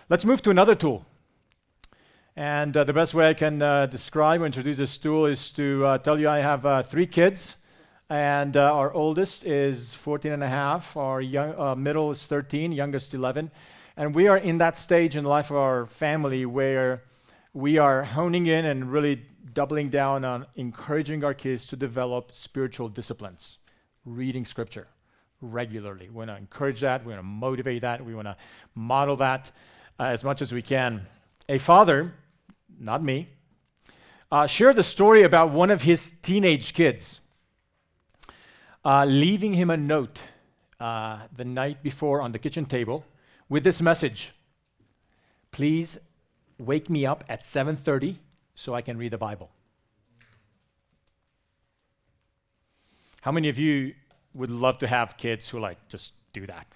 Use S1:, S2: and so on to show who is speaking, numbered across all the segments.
S1: Let's move to another tool. And the best way I can describe or introduce this tool is to tell you I have 3 kids, and our oldest is 14 and a half, our middle is 13, youngest 11. And we are in that stage in the life of our family where we are honing in and really doubling down on encouraging our kids to develop spiritual disciplines, reading scripture regularly. We want to encourage that, we want to motivate that, we want to model that as much as we can. A father, not me, shared the story about one of his teenage kids leaving him a note the night before on the kitchen table with this message: please wake me up at 7:30 so I can read the Bible. How many of you would love to have kids who just do that?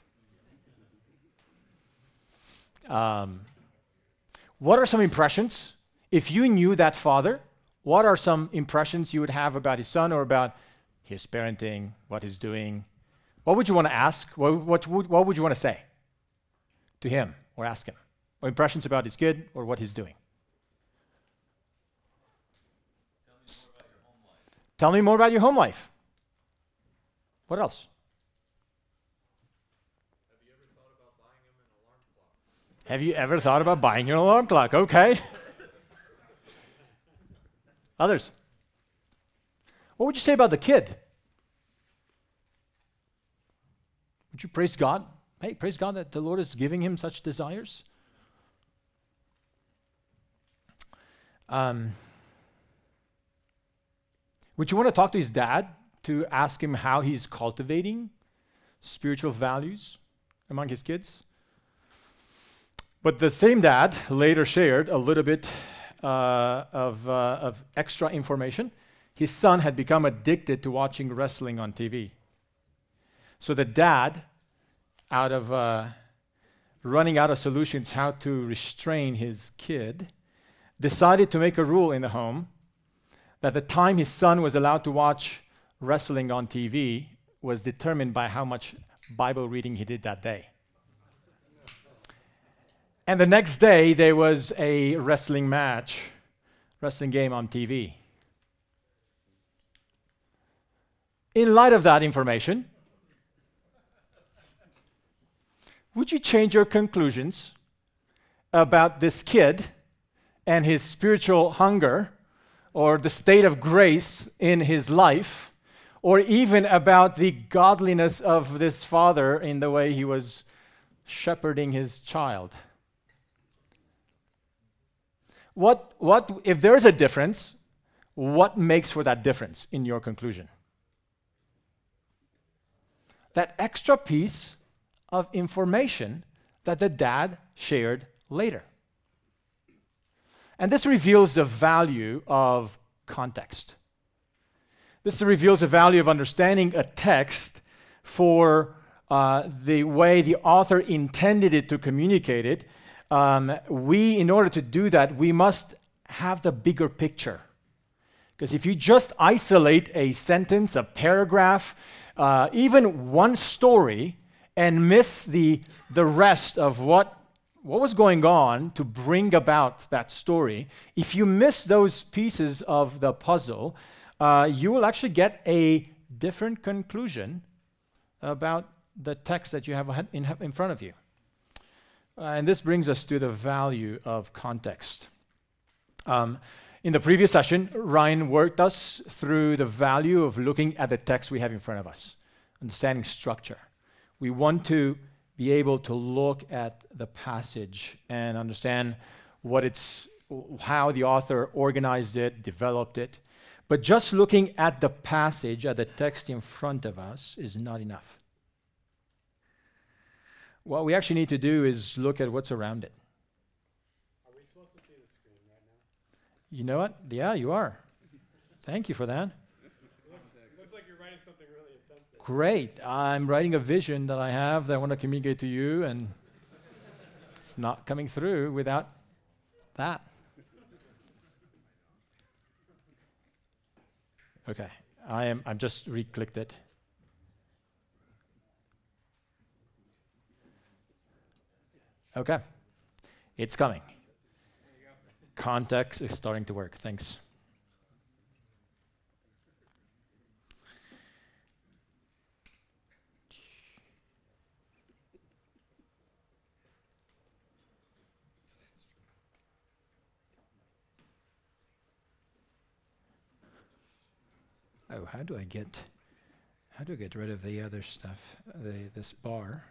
S1: What are some impressions? If you knew that father, what are some impressions you would have about his son or about his parenting, what he's doing? What would you want to ask? What would you want to say to him or ask him? Or impressions about his kid or what he's doing? Tell me more about your home life. What else? Have you ever thought about buying him an alarm clock? Okay. Others? What would you say about the kid? Would you praise God? Hey, praise God that the Lord is giving him such desires. Would you want to talk to his dad to ask him how he's cultivating spiritual values among his kids? But the same dad later shared a little bit of extra information. His son had become addicted to watching wrestling on TV. So the dad, out of running out of solutions how to restrain his kid, decided to make a rule in the home that the time his son was allowed to watch wrestling on TV was determined by how much Bible reading he did that day. And the next day, there was a wrestling game on TV. In light of that information, would you change your conclusions about this kid and his spiritual hunger, or the state of grace in his life, or even about the godliness of this father in the way he was shepherding his child? What if there is a difference, what makes for that difference in your conclusion? That extra piece of information that the dad shared later. And this reveals the value of context. This reveals the value of understanding a text for the way the author intended it to communicate it. In order to do that, we must have the bigger picture. Because if you just isolate a sentence, a paragraph, even one story, and miss the rest of what was going on to bring about that story, if you miss those pieces of the puzzle, you will actually get a different conclusion about the text that you have in front of you. And this brings us to the value of context. In the previous session, Ryan worked us through the value of looking at the text we have in front of us, understanding structure. We want to be able to look at the passage and understand how the author organized it, developed it. But just looking at the passage, at the text in front of us, is not enough. What we actually need to do is look at what's around it.
S2: Are we supposed to see the screen right now?
S1: You know what? Yeah, you are. Thank you for that.
S2: Looks like you're writing something really intense there.
S1: Great. I'm writing a vision that I have that I want to communicate to you, and it's not coming through without that. Okay. I'm just re-clicked it. Okay. It's coming. Context is starting to work. Thanks. Oh, how do I get rid of the other stuff? This bar.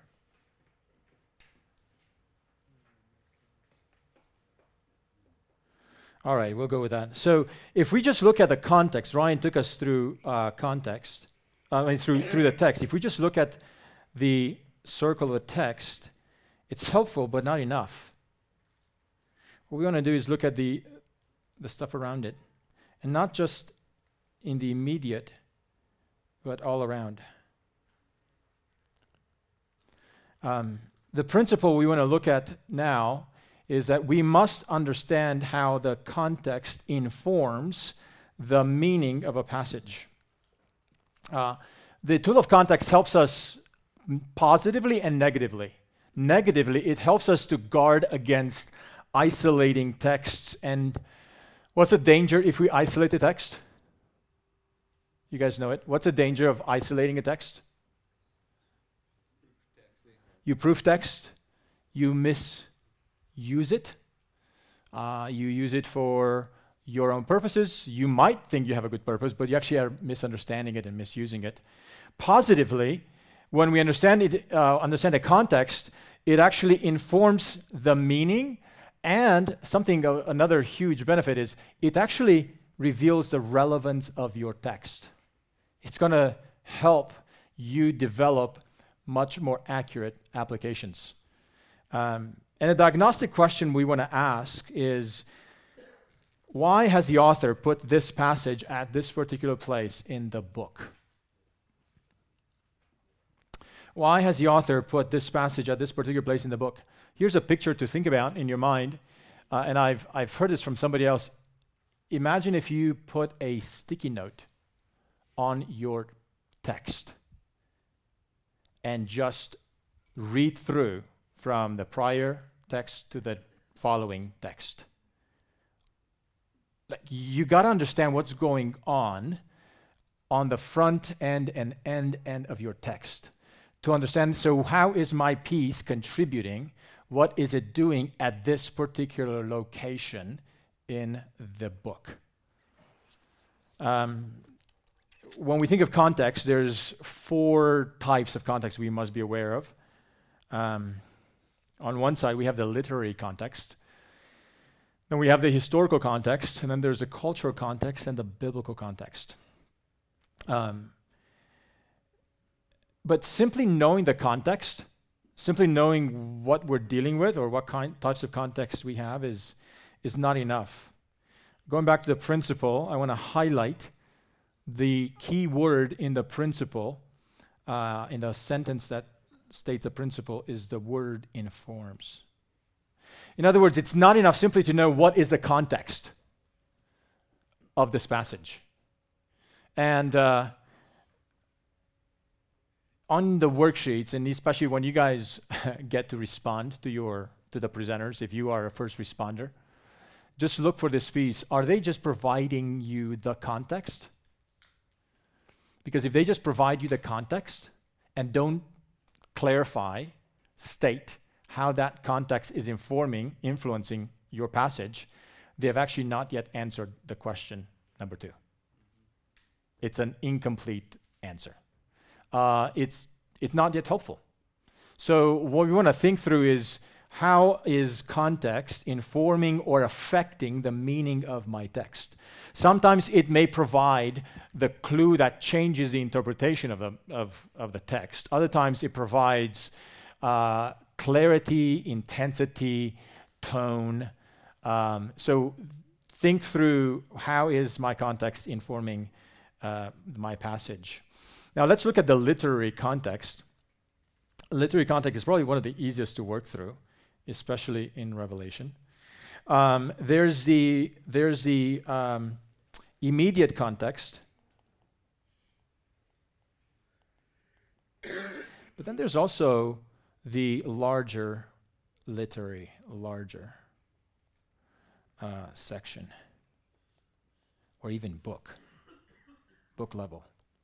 S1: All right, we'll go with that. So if we just look at the context, Ryan took us through context, through the text. If we just look at the circle of the text, it's helpful, but not enough. What we want to do is look at the stuff around it, and not just in the immediate, but all around. The principle we want to look at now is that we must understand how the context informs the meaning of a passage. The tool of context helps us positively and negatively. Negatively, it helps us to guard against isolating texts. And what's the danger if we isolate the text? You guys know it. What's the danger of isolating a text? You proof text. You misuse it. You use it for your own purposes. You might think you have a good purpose, but you actually are misunderstanding it and misusing it. Positively, when we understand the context, it actually informs the meaning, and another huge benefit is it actually reveals the relevance of your text. It's going to help you develop much more accurate applications. And a diagnostic question we want to ask is, why has the author put this passage at this particular place in the book? Why has the author put this passage at this particular place in the book? Here's a picture to think about in your mind, and I've heard this from somebody else. Imagine if you put a sticky note on your text and just read through from the prior text to the following text. You got to understand what's going on the front end and end of your text to understand, so how is my piece contributing? What is it doing at this particular location in the book? When we think of context, there's 4 types of context we must be aware of. On one side, we have the literary context. Then we have the historical context, and then there's the cultural context and the biblical context. But simply knowing the context, simply knowing what we're dealing with or what types of context we have is not enough. Going back to the principle, I want to highlight the key word in the principle, in the sentence that states a principle, is the word informs. In other words, it's not enough simply to know what is the context of this passage. And on the worksheets, and especially when you guys get to respond to the presenters, if you are a first responder, just look for this piece. Are they just providing you the context? Because if they just provide you the context and don't clarify, state how that context is influencing your passage, they have actually not yet answered the question number 2. It's an incomplete answer. It's not yet helpful. So what we want to think through is, how is context informing or affecting the meaning of my text? Sometimes it may provide the clue that changes the interpretation of the text. Other times it provides clarity, intensity, tone. So think through, how is my context informing my passage? Now let's look at the literary context. Literary context is probably one of the easiest to work through, especially in Revelation. There's the immediate context, but then there's also the larger literary, larger section, or even book level.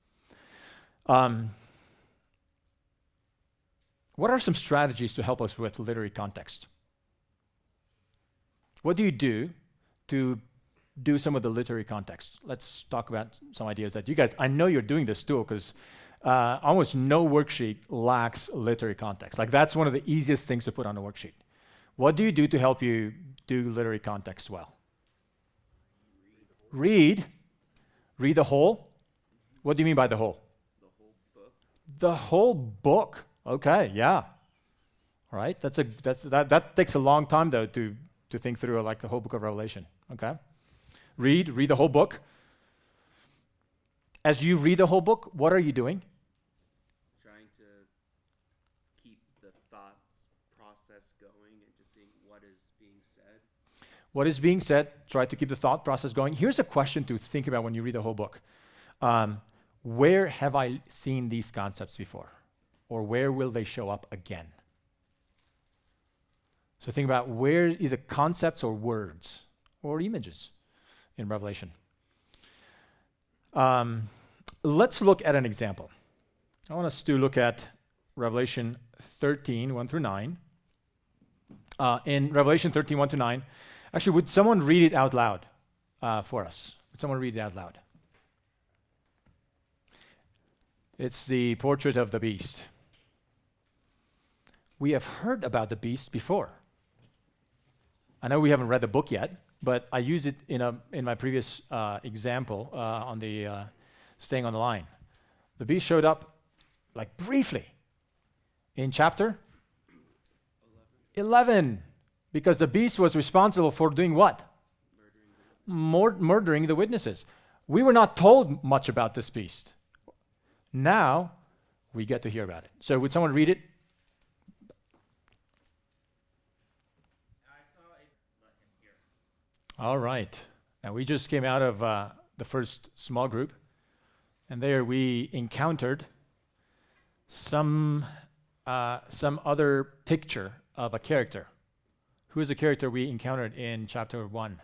S1: What are some strategies to help us with literary context? What do you do to do some of the literary context? Let's talk about some ideas that you guys, I know you're doing this too, because almost no worksheet lacks literary context. Like that's one of the easiest things to put on a worksheet. What do you do to help you do literary context well? Read the whole. What do you mean by the whole?
S3: The whole book.
S1: The whole book. Okay, yeah. All right. That takes a long time though to think through like the whole book of Revelation. Okay. Read the whole book. As you read the whole book, what are you doing?
S3: Trying to keep the thoughts process going and just seeing what is being said.
S1: What is being said? Try to keep the thought process going. Here's a question to think about when you read the whole book. Where have I seen these concepts before? Or where will they show up again? So think about where either concepts or words or images in Revelation. Let's look at an example. I want us to look at Revelation 13, 1 through 9. In Revelation 13, 1 to 9, actually, would someone read it out loud for us? Would someone read it out loud? It's the portrait of the beast. We have heard about the beast before. I know we haven't read the book yet, but I used it in my previous example on the staying on the line. The beast showed up like briefly in chapter 11, because the beast was responsible for doing what? Murdering the witnesses. We were not told much about this beast. Now we get to hear about it. So would someone read it? All right. Now we just came out of the first small group, and there we encountered some other picture of a character. Who is the character we encountered in chapter 1?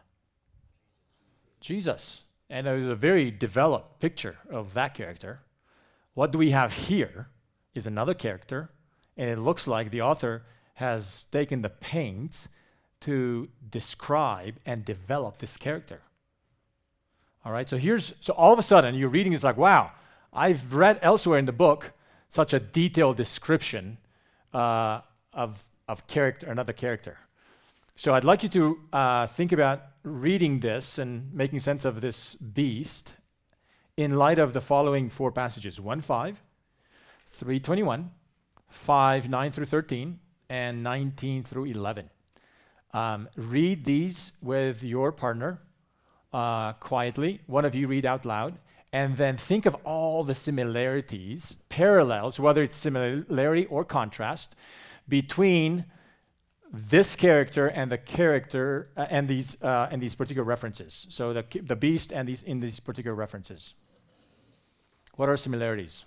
S1: Jesus. And it was a very developed picture of that character. What do we have here is another character, and it looks like the author has taken the pains to describe and develop this character. All right, so all of a sudden you're reading, it's like, wow, I've read elsewhere in the book such a detailed description of another character. So I'd like you to think about reading this and making sense of this beast in light of the following 4 passages: 1:5, 3:21, 5:9 through 13, and 19 through 11. Read these with your partner quietly. One of you read out loud, and then think of all the similarities, parallels, whether it's similarity or contrast, between this character and the character and these particular references. So the beast and these particular references. What are similarities?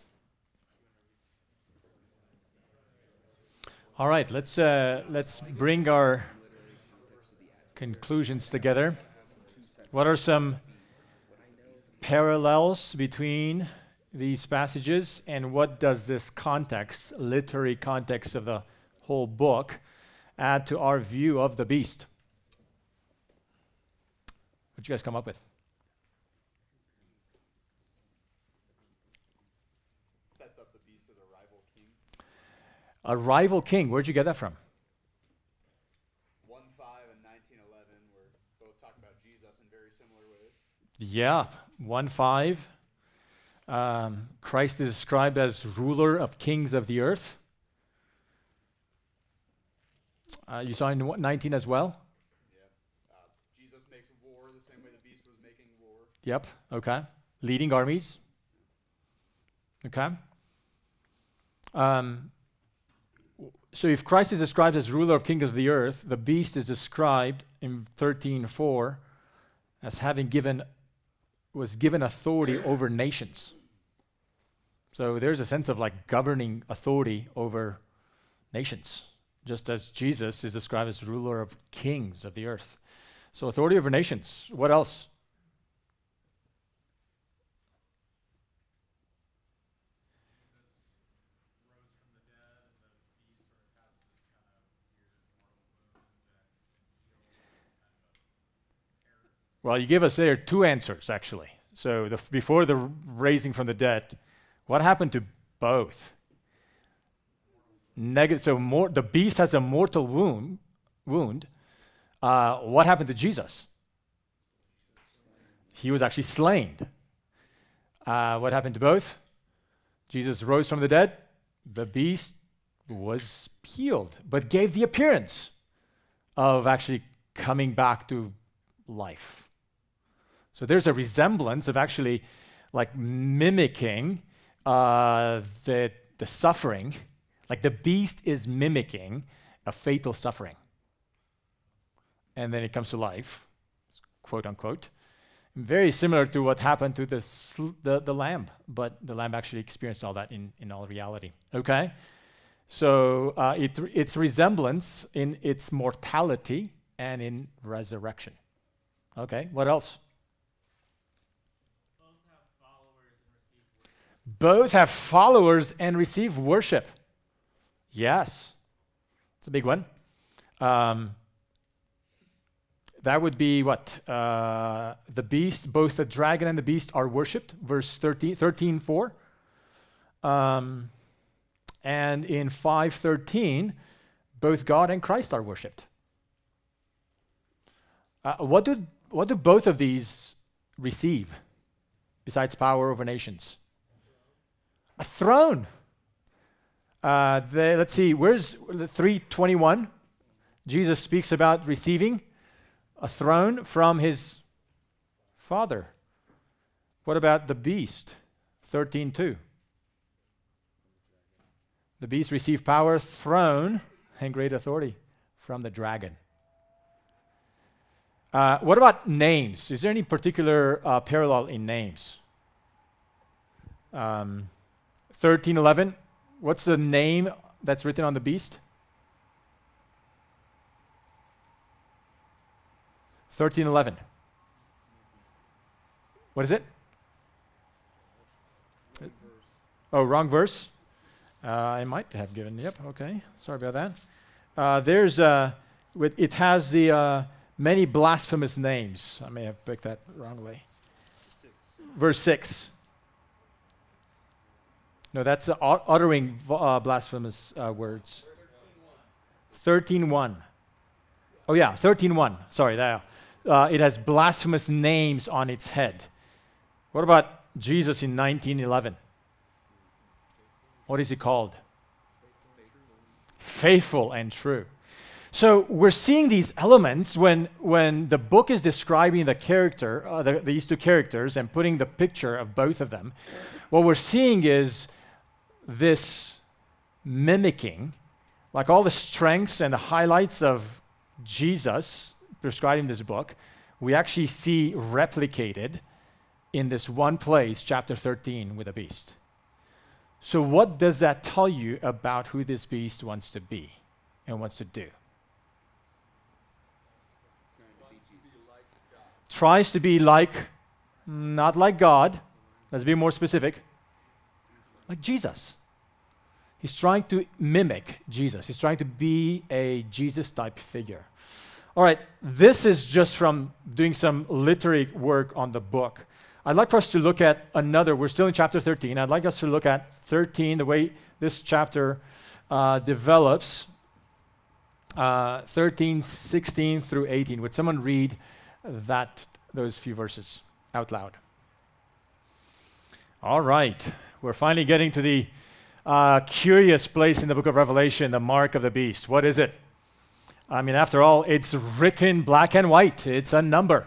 S1: All right, let's bring our conclusions together. What are some parallels between these passages, and what does this context, literary context of the whole book, add to our view of the beast? What'd you guys come up with?
S2: Sets up the beast as a rival king.
S1: A rival king. Where'd you get that from?
S2: 1:5 and 19:11 were both talking about Jesus in very similar ways.
S1: Yeah, 1:5. Christ is described as ruler of kings of the earth. You saw in 19 as well?
S2: Yeah. Jesus makes war the same way the beast was making war.
S1: Yep, okay. Leading armies. Okay. So if Christ is described as ruler of kings of the earth, the beast is described in 13:4 as was given authority over nations. So there's a sense of like governing authority over nations just as Jesus is described as ruler of kings of the earth. So authority over nations. What else? Well, you give us there two answers, actually. So before the raising from the dead, what happened to both? The beast has a mortal wound. What happened to Jesus? He was actually slain. What happened to both? Jesus rose from the dead. The beast was healed, but gave the appearance of actually coming back to life. So there's a resemblance of actually like mimicking the suffering, like the beast is mimicking a fatal suffering. And then it comes to life, quote unquote. Very similar to what happened to the lamb, but the lamb actually experienced all that in all reality. Okay? So its resemblance in its mortality and in resurrection. Okay, what else? Both have followers and receive worship. Yes. It's a big one. That would be what? The beast, both the dragon and the beast are worshipped. Verse 13:4. And in 5:13, both God and Christ are worshipped. What do both of these receive besides power over nations? A throne. Let's see, where's 3:21? Jesus speaks about receiving a throne from his Father. What about the beast? 13:2. The beast received power, throne, and great authority from the dragon. What about names? Is there any particular parallel in names? 13:11. What's the name that's written on the beast? 13:11. What is it? Oh, wrong verse. I might have given. Yep. Okay. Sorry about that. It has the many blasphemous names. I may have picked that wrongly. Verse 6. No, that's uttering blasphemous words. 13:1. Oh yeah, 13:1. Sorry, it has blasphemous names on its head. What about Jesus in 19:11? What is he called? Faithful and true. So we're seeing these elements when the book is describing the character, these two characters, and putting the picture of both of them. What we're seeing is this mimicking, like all the strengths and the highlights of Jesus prescribed in this book, we actually see replicated in this one place, chapter 13, with a beast. So what does that tell you about who this beast wants to be and wants to do? Tries to be not like God, let's be more specific, like Jesus. He's trying to mimic Jesus. He's trying to be a Jesus-type figure. All right, this is just from doing some literary work on the book. I'd like for us to look at we're still in chapter 13. I'd like us to look at 13, the way this chapter develops. 13, 16 through 18. Would someone read those few verses out loud? All right, we're finally getting to the curious place in the book of Revelation, the mark of the beast. What is it? I mean, after all, it's written black and white. It's a number.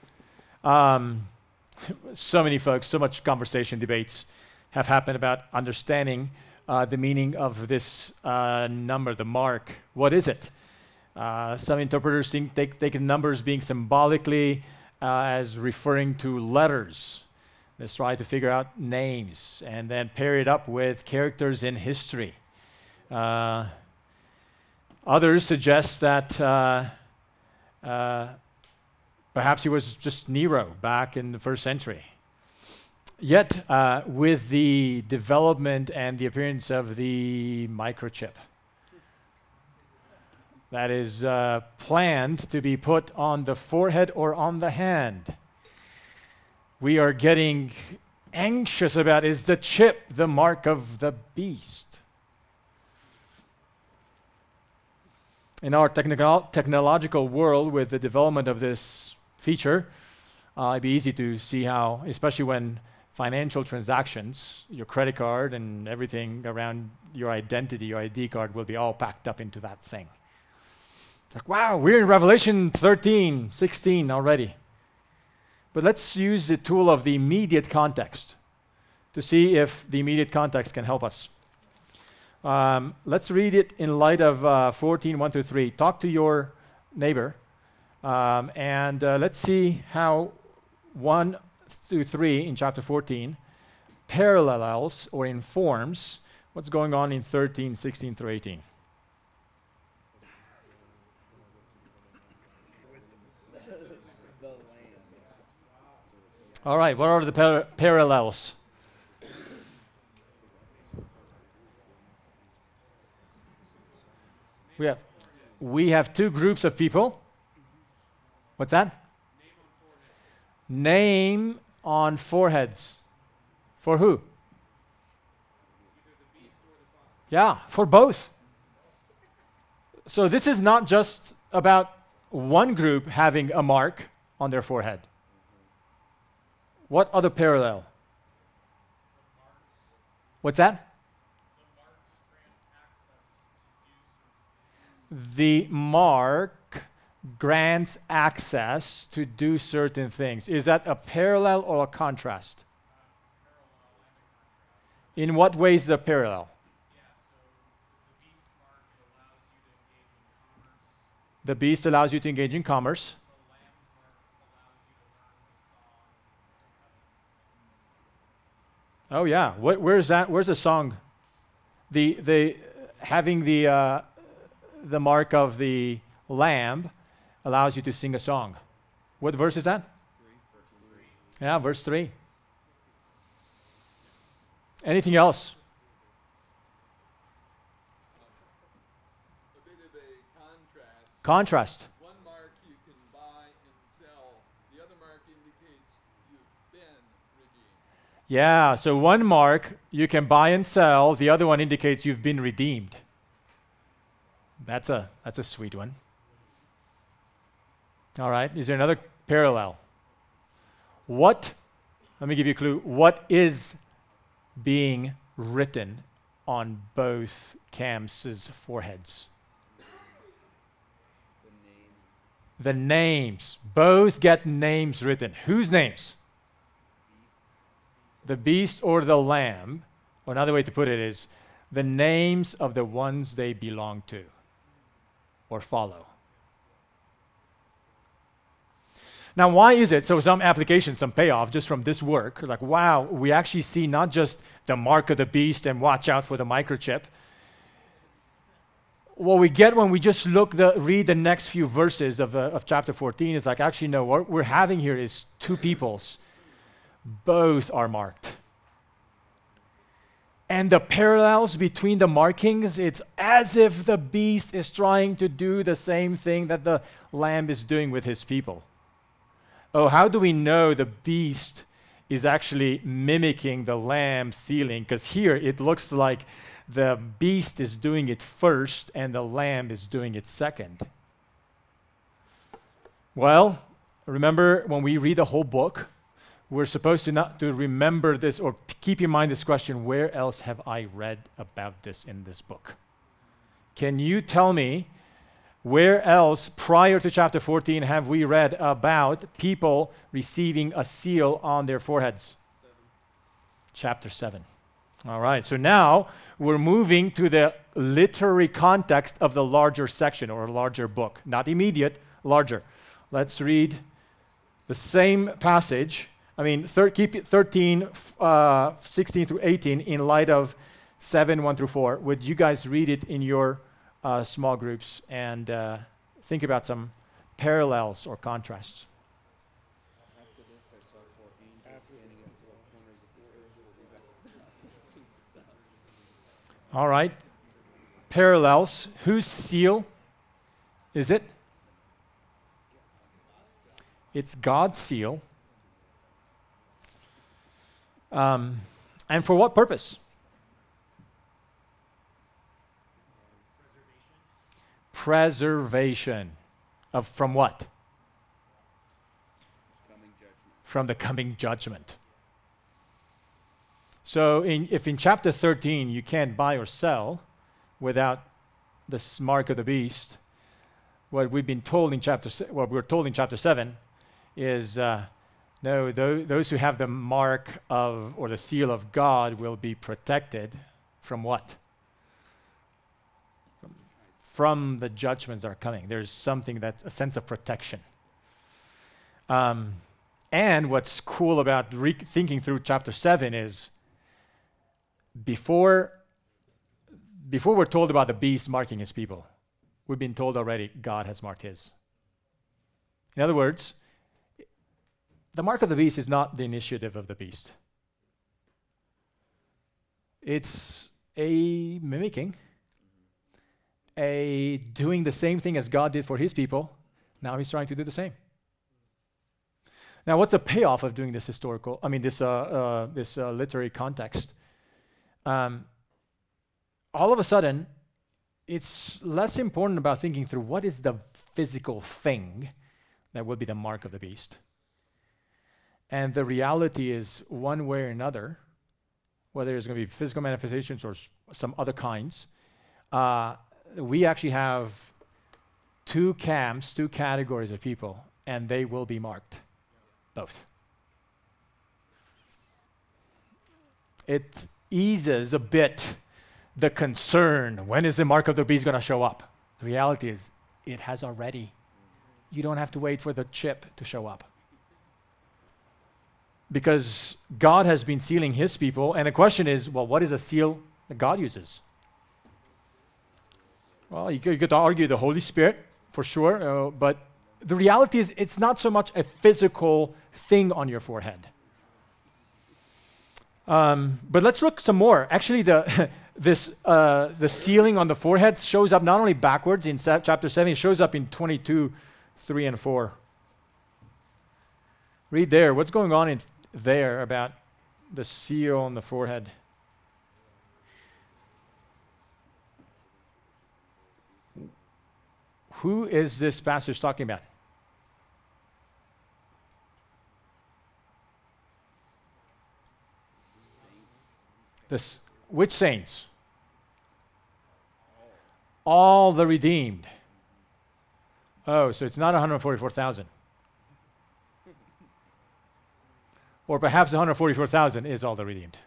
S1: So many folks, so much conversation, debates have happened about understanding the meaning of this number, the mark. What is it? Some interpreters take numbers being symbolically as referring to letters. Let's try to figure out names and then pair it up with characters in history. Others suggest that perhaps he was just Nero back in the first century. Yet, with the development and the appearance of the microchip that is planned to be put on the forehead or on the hand, we are getting anxious about, is the chip the mark of the beast? In our technological world, with the development of this feature, it'd be easy to see how, especially when financial transactions, your credit card and everything around your identity, your ID card, will be all packed up into that thing. It's like, wow, we're in Revelation 13, 16 already. But let's use the tool of the immediate context to see if the immediate context can help us. Let's read it in light of 14, 1 through 3. Talk to your neighbor, and let's see how 1 through 3 in chapter 14 parallels or informs what's going on in 13, 16 through 18. All right, what are the parallels? We have two groups of people. What's that? Name on foreheads. For who? Yeah, for both. So this is not just about one group having a mark on their forehead. What other parallel? What's that? The mark grants access to do certain things. Is that a parallel or a contrast? In what ways is it a parallel? The beast allows you to engage in commerce. Oh yeah, where's that? Where's the song? The having the mark of the lamb allows you to sing a song. What verse is that? 3. Yeah, verse 3. Anything else?
S4: A bit of a contrast.
S1: Contrast.
S4: One mark you can buy and sell. The other mark indicates you've been redeemed.
S1: Yeah, so one mark you can buy and sell, the other one indicates you've been redeemed. That's a sweet one. All right, is there another parallel? Let me give you a clue. What is being written on both camps' foreheads? The names. Both get names written. Whose names? The beast or the lamb. Or another way to put it is the names of the ones they belong to or follow. Now, why is it? So some application, some payoff just from this work, like, wow, we actually see not just the mark of the beast and watch out for the microchip. What we get when we just read the next few verses of chapter 14 is like, actually, no, what we're having here is two peoples. Both are marked. And the parallels between the markings, it's as if the beast is trying to do the same thing that the lamb is doing with his people. Oh, how do we know the beast is actually mimicking the lamb sealing? Because here it looks like the beast is doing it first and the lamb is doing it second. Well, remember when we read the whole book, we're supposed to remember this or keep in mind this question, where else have I read about this in this book? Can you tell me where else prior to chapter 14 have we read about people receiving a seal on their foreheads?
S3: 7.
S1: Chapter 7. All right, so now we're moving to the literary context of the larger section or larger book. Not immediate, larger. Let's read the same passage. Keep it 13, 16 through 18 in light of 7, 1 through 4. Would you guys read it in your small groups and think about some parallels or contrasts.
S3: After this, I saw 4 angels standing at 4 corners of the earth.
S1: All right. Parallels. Whose seal is it? It's God's seal. And for what purpose? Preservation. From what?
S3: Coming judgment.
S1: From the coming judgment. So if in chapter 13 you can't buy or sell without this mark of the beast, what we're told in chapter 7 is no, those who have the mark of or the seal of God will be protected from what? From the judgments that are coming. There's something that's a sense of protection. And what's cool about thinking through chapter 7 is before we're told about the beast marking his people, we've been told already God has marked his. In other words, the mark of the beast is not the initiative of the beast. It's a mimicking, a doing the same thing as God did for his people. Now he's trying to do the same. Now, what's a payoff of doing this literary context? All of a sudden, it's less important about thinking through what is the physical thing that will be the mark of the beast. And the reality is, one way or another, whether it's going to be physical manifestations or some other kinds, we actually have 2 camps, 2 categories of people, and they will be marked. Both. It eases a bit the concern. When is the mark of the beast going to show up? The reality is, it has already. You don't have to wait for the chip to show up. Because God has been sealing his people, and the question is, well, what is a seal that God uses? Well, you could argue the Holy Spirit, for sure, but the reality is it's not so much a physical thing on your forehead. But let's look some more. Actually, the sealing on the forehead shows up not only backwards in chapter 7, it shows up in 22, 3 and 4. Read there. What's going on in there about the seal on the forehead? Who is this passage talking about? Which saints? All the redeemed. Oh, so it's not 144,000. Or perhaps 144,000 is all the redeemed.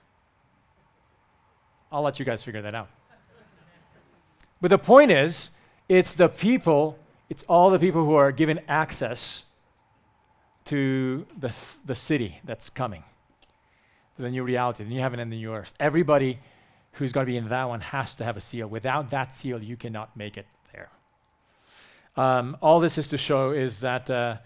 S1: I'll let you guys figure that out. But the point is, it's all the people who are given access to the city that's coming, the new reality, the new heaven and the new earth. Everybody who's going to be in that one has to have a seal. Without that seal, you cannot make it there. All this is to show is that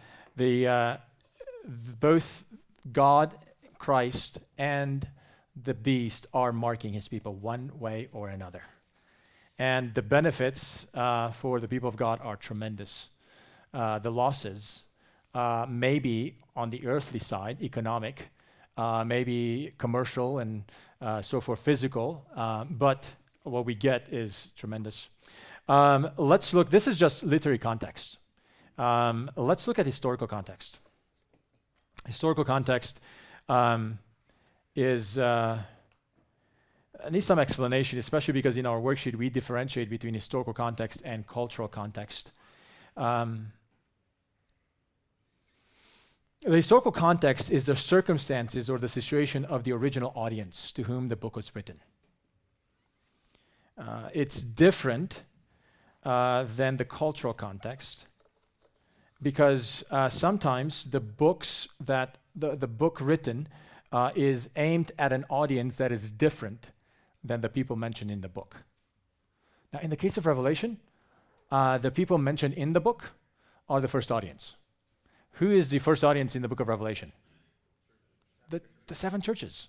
S1: both God, Christ, and the beast are marking his people one way or another. And the benefits for the people of God are tremendous. The losses may be on the earthly side, economic, maybe commercial and so forth, physical, but what we get is tremendous. Let's look, this is just literary context. Let's look at historical context. Historical context needs some explanation, especially because in our worksheet we differentiate between historical context and cultural context. The historical context is the circumstances or the situation of the original audience to whom the book was written. It's different than the cultural context because sometimes the books that the book written is aimed at an audience that is different than the people mentioned in the book. Now, in the case of Revelation, the people mentioned in the book are the first audience. Who is the first audience in the book of Revelation? The seven churches.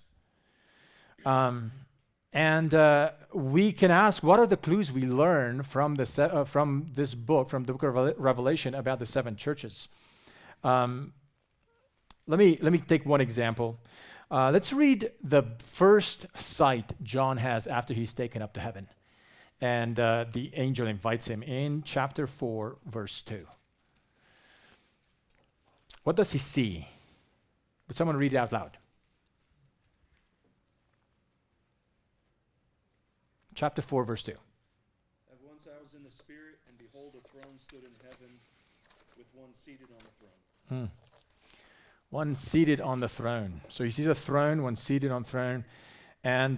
S1: And we can ask, what are the clues we learn from this book, from the book of Revelation, about the seven churches? Let me take one example. Let's read the first sight John has after he's taken up to heaven. And the angel invites him in chapter 4, verse 2. What does he see? Would someone read it out loud? Chapter 4, verse 2.
S5: At once I was in the Spirit, and behold, a throne stood in heaven, with one seated on the throne.
S1: One seated on the throne. So he sees a throne, one seated on throne. And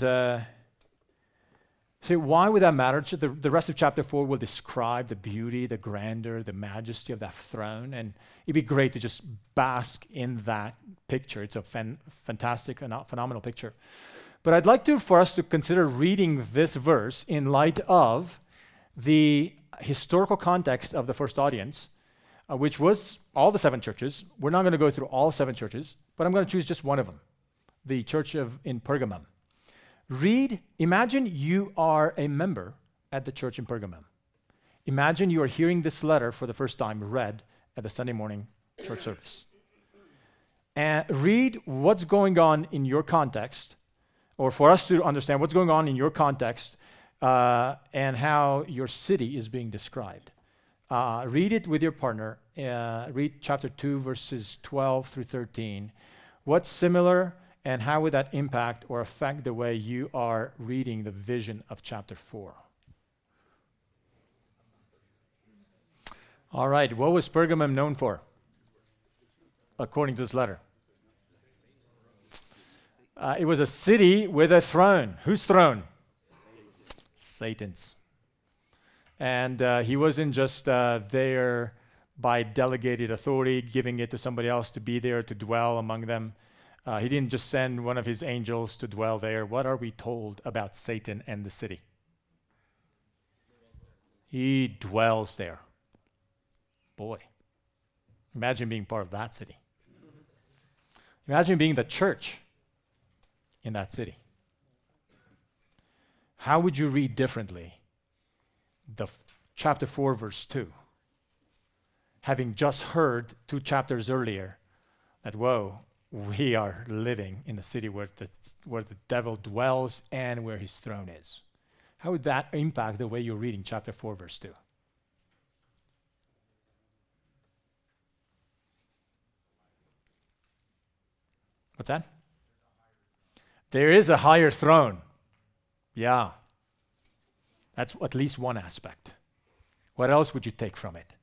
S1: so why would that matter? The rest of chapter 4 will describe the beauty, the grandeur, the majesty of that throne. And it'd be great to just bask in that picture. It's a fantastic and phenomenal picture. But I'd like for us to consider reading this verse in light of the historical context of the first audience, which was all the seven churches. We're not going to go through all seven churches, but I'm going to choose just one of them, the church in Pergamum. Imagine you are a member at the church in Pergamum. Imagine you are hearing this letter for the first time read at the Sunday morning church service. And read what's going on in your context, or for us to understand what's going on in your context and how your city is being described. Read it with your partner. Read chapter 2, verses 12 through 13. What's similar, and how would that impact or affect the way you are reading the vision of chapter 4? All right, what was Pergamum known for, according to this letter? It was a city with a throne. Whose throne? Satan's. And he wasn't just there by delegated authority, giving it to somebody else to be there to dwell among them. He didn't just send one of his angels to dwell there. What are we told about Satan and the city? He dwells there. Boy, imagine being part of that city. Imagine being the church in that city. How would you read differently chapter 4, verse 2? Having just heard 2 chapters earlier that, whoa, we are living in the city where the devil dwells and where his throne is. How would that impact the way you're reading chapter 4, verse 2? What's that? There is a higher throne. Yeah. That's at least one aspect. What else would you take from it?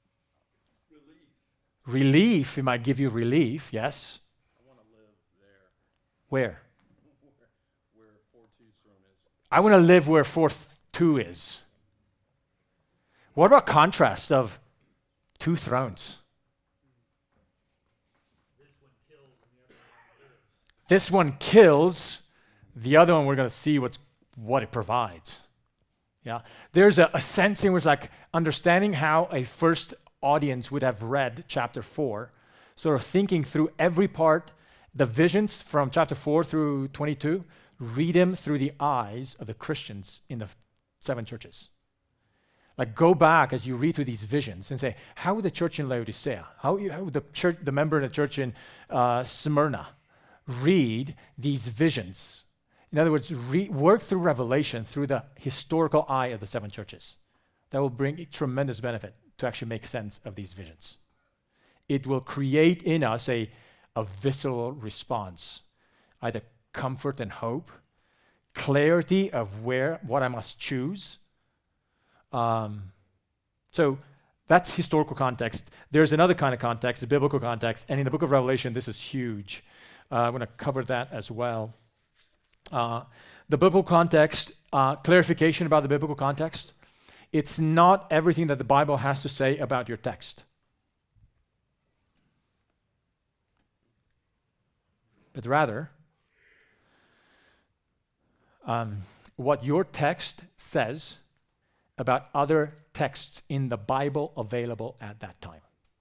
S1: Relief. It might give you relief, yes.
S5: I want to live there.
S1: Where?
S5: Where 4-2's throne is.
S1: I want to live where 4-2 is. What about contrast of 2 thrones? This one kills, the other one we're going to see what it provides. Yeah, there's a sense in which, like, understanding how a first audience would have read chapter 4, sort of thinking through every part, the visions from chapter 4 through 22, read them through the eyes of the Christians in the 7 churches. Like, go back as you read through these visions and say, how would the church in Laodicea, how would the member in the church in Smyrna read these visions? In other words, work through Revelation through the historical eye of the 7 churches. That will bring a tremendous benefit to actually make sense of these visions. It will create in us a visceral response, either comfort and hope, clarity of what I must choose. So that's historical context. There's another kind of context, the biblical context, and in the book of Revelation, this is huge. I'm going to cover that as well. The biblical context, clarification about the biblical context. It's not everything that the Bible has to say about your text. But rather, what your text says about other texts in the Bible available at that time.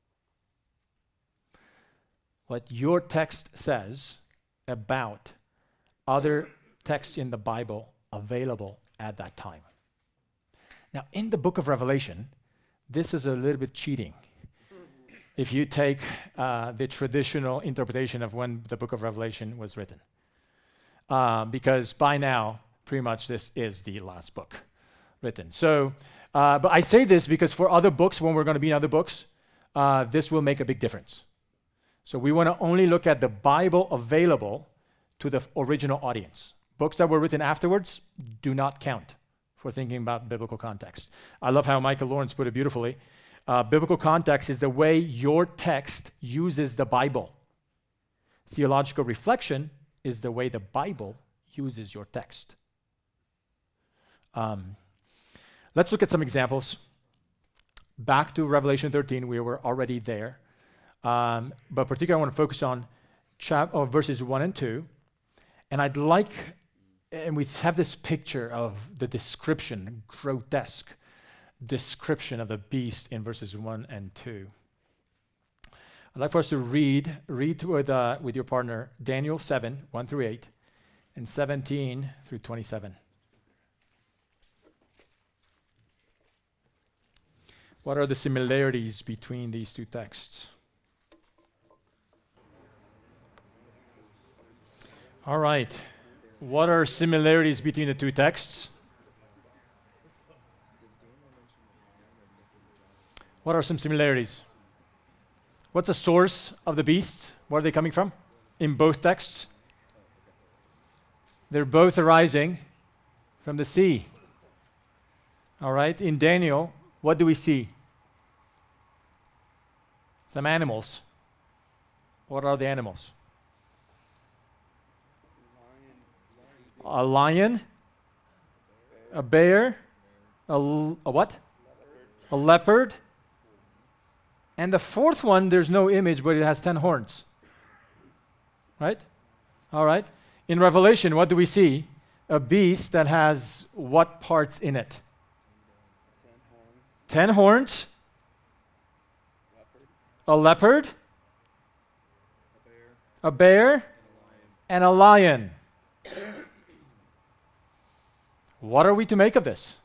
S1: What your text says about other texts in the Bible available at that time. Now, in the book of Revelation, this is a little bit cheating. If you take the traditional interpretation of when the book of Revelation was written. Because by now, pretty much this is the last book written. So, but I say this because for other books, when we're going to be in other books, this will make a big difference. So we want to only look at the Bible available to the original audience. Books that were written afterwards do not count for thinking about biblical context. I love how Michael Lawrence put it beautifully. Biblical context is the way your text uses the Bible. Theological reflection is the way the Bible uses your text. Let's look at some examples. Back to Revelation 13, we were already there. But particularly I want to focus on verses 1 and 2. And I'd like, and we have this picture of the description, grotesque description of the beast in verses 1 and 2. I'd like for us to read with your partner Daniel 7, 1 through 8, and 17 through 27. What are the similarities between these two texts? All right. What are similarities between the two texts? What are some similarities? What's the source of the beasts? Where are they coming from in both texts? They're both arising from the sea. All right. In Daniel, what do we see? Some animals. What are the animals? A lion, a bear, a what? A leopard. And the fourth one, there's no image, but it has 10 horns. Right? All right. In Revelation, what do we see? A beast that has what parts in it? 10 horns. A leopard. A bear. And a lion. What are we to make of this?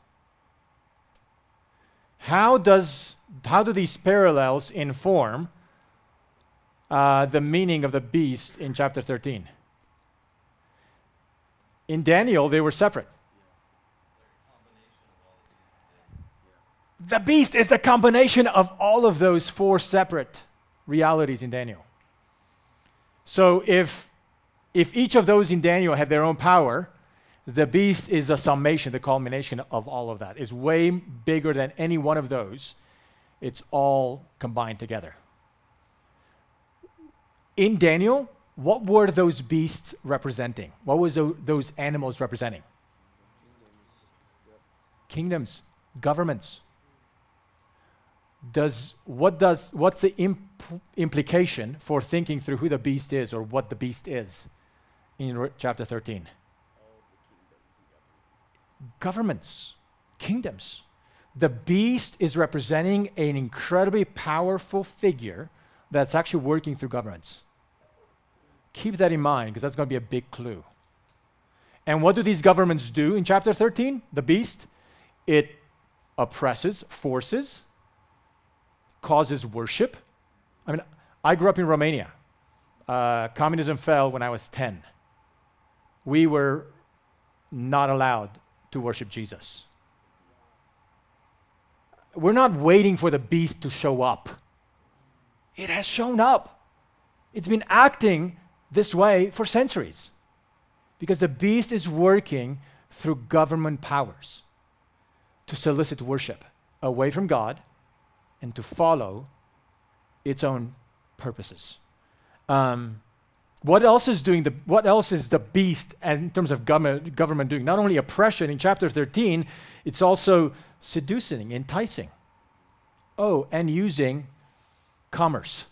S1: How do these parallels inform the meaning of the beast in chapter 13? In Daniel, they were separate. The beast is a combination of all of those four separate realities in Daniel. So if each of those in Daniel had their own power, the beast is a summation, the culmination of all of that. It's way bigger than any one of those. It's all combined together. In Daniel, what were those beasts representing? What was those animals representing? Kingdoms, governments. What's the implication for thinking through who the beast is or what the beast is in chapter 13? Governments, kingdoms. The beast is representing an incredibly powerful figure that's actually working through governments. Keep that in mind because that's going to be a big clue. And what do these governments do in chapter 13? The beast, it oppresses, forces, causes worship. I mean, I grew up in Romania. Communism fell when I was 10. We were not allowed to worship Jesus. We're not waiting for the beast to show up. It has shown up. It's been acting this way for centuries because the beast is working through government powers to solicit worship away from God and to follow its own purposes. What else is the beast in terms of government doing? Not only oppression in chapter 13, it's also seducing, enticing. Oh, and using commerce.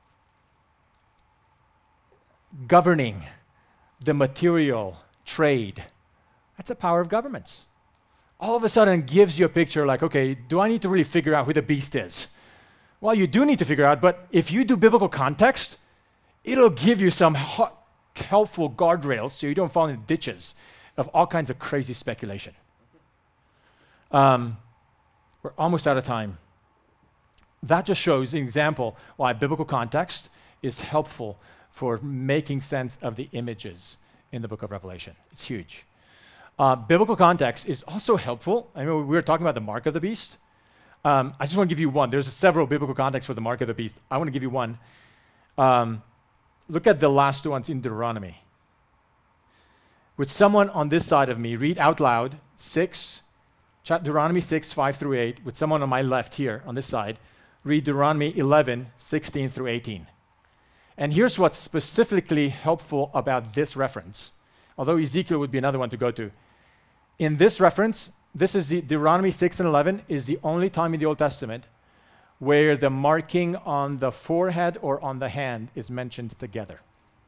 S1: Governing the material trade. That's the power of governments. all of a sudden gives you a picture like, okay, do I need to really figure out who the beast is? Well, you do need to figure out, but if you do biblical context, it'll give you some helpful guardrails so you don't fall into ditches of all kinds of crazy speculation. We're almost out of time. That just shows an example why biblical context is helpful for making sense of the images in the book of Revelation. It's huge. Biblical context is also helpful. I mean, we were talking about the mark of the beast. I just want to give you one. There's several biblical contexts for the mark of the beast. I want to give you one. Look at the last ones in Deuteronomy. With someone on this side of me, read out loud Deuteronomy 6, 5 through 8. With someone on my left here, on this side, read Deuteronomy 11, 16 through 18. And here's what's specifically helpful about this reference, although Ezekiel would be another one to go to. In this reference, this is the Deuteronomy 6 and 11 is the only time in the Old Testament where the marking on the forehead or on the hand is mentioned together.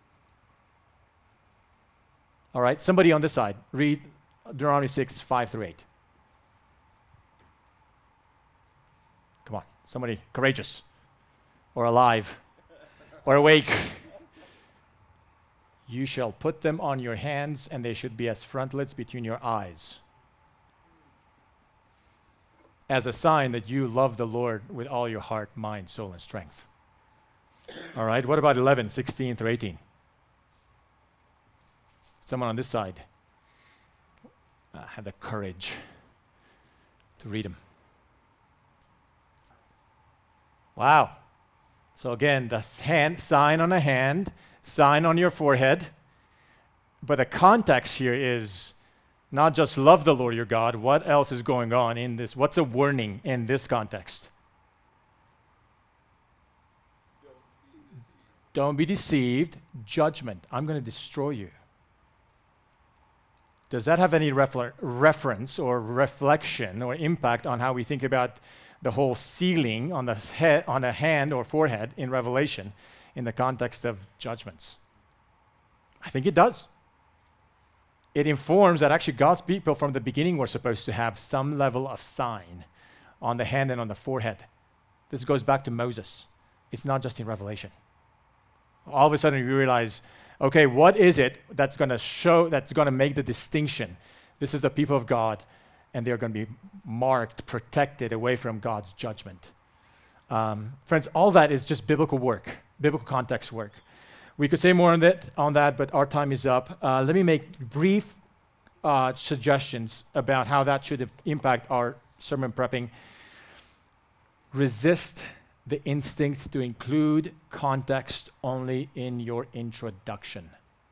S1: All right, somebody on this side, read Deuteronomy 6, 5 through 8. Come on, somebody courageous or alive or awake. You shall put them on your hands, and they should be as frontlets between your eyes, as a sign that you love the Lord with all your heart, mind, soul, and strength. All right, what about 11, 16 through 18? Someone on this side have the courage to read them. Wow. So again, the hand, sign on a hand, sign on your forehead. But the context here is not just love the Lord your God. What else is going on in this? What's a warning in this context? Don't be deceived. Judgment. I'm going to destroy you. Does that have any reference or reflection or impact on how we think about the whole sealing on the head, on a hand or forehead in Revelation in the context of judgments? I think it does. It informs that actually God's people from the beginning were supposed to have some level of sign on the hand and on the forehead. This goes back to Moses. It's not just in Revelation. All of a sudden you realize, okay, what is it that's going to show, that's going to make the distinction? This is the people of God, and they're going to be marked, protected away from God's judgment. Friends, all that is just biblical work, biblical context work. We could say more on that, but our time is up. Let me make brief suggestions about how that should impact our sermon prepping. Resist the instinct to include context only in your introduction.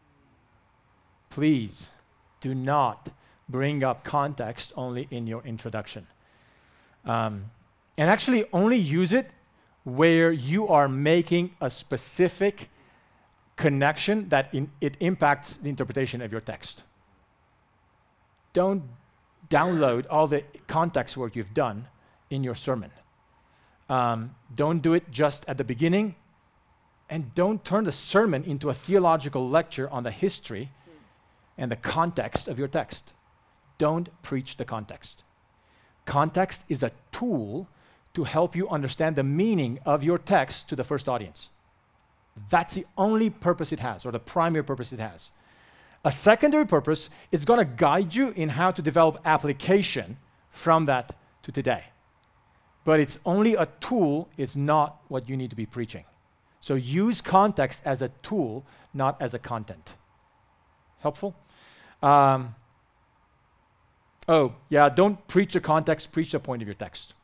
S1: Please do not bring up context only in your introduction. And actually only use it where you are making a specific connection that it impacts the interpretation of your text. Don't download all the context work you've done in your sermon. Don't do it just at the beginning, and don't turn the sermon into a theological lecture on the history and the context of your text. Don't preach the context. Context is a tool to help you understand the meaning of your text to the first audience. That's the only purpose it has, or the primary purpose it has. A secondary purpose is going to guide you in how to develop application from that to today. But it's only a tool, it's not what you need to be preaching. So use context as a tool, not as a content. Helpful? Don't preach the context, preach the point of your text.